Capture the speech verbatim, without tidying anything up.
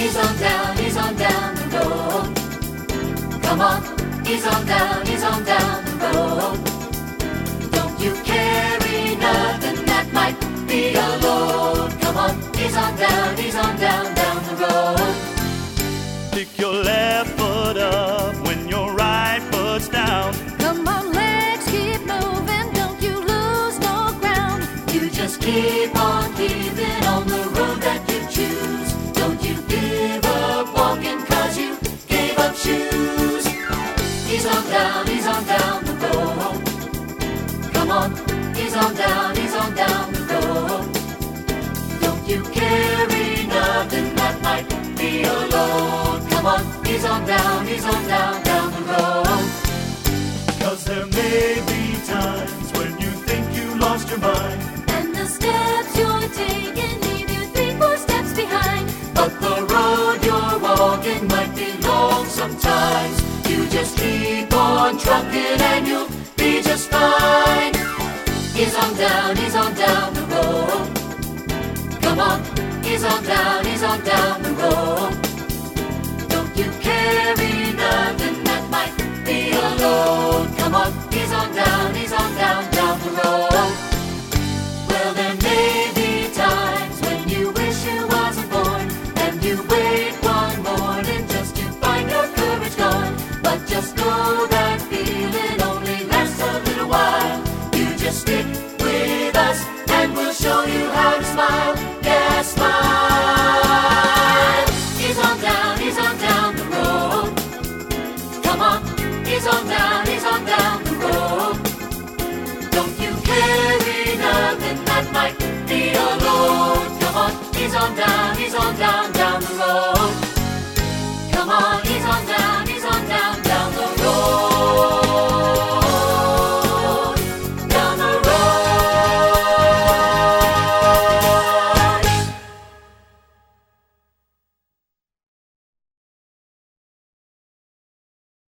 He's on down, he's on down the road. Come on, he's on down, he's on down the road. Don't you carry nothing that might be a load. Come on, he's on down, he's on down, down the road. Pick your left foot up when your right foot's down. Come on, legs, keep moving, don't you lose no ground. You just keep on keeping on the road that you choose. Don't you give up walking cause you gave up shoes. He's on down, he's on down the road. Come on, he's on down, he's on down the road. Don't you carry nothing that might be a load. Come on, he's on down, he's on down, down the road. Cause there may be times when you think you lost your mind, And the steps you're taking leave you three, four steps behind. But the road you're walking might be long sometimes. You just keep on trucking and you'll be just fine. He's on down, he's on down the road. Come on, he's on down, he's on down the road. Don't you carry nothing that might be a load. Come on, he's on down, he's on down, down the road. Well, there may be times when you wish you wasn't born, and you wait one morning just to find your courage gone. But just know that feeling only lasts a little while. You just stick with us and we'll show you how to smile. Yeah, smile. He's on down, he's on down the road. Come on, he's on down, he's on down the road. Don't you carry nothing that might be a load. Come on, he's on down.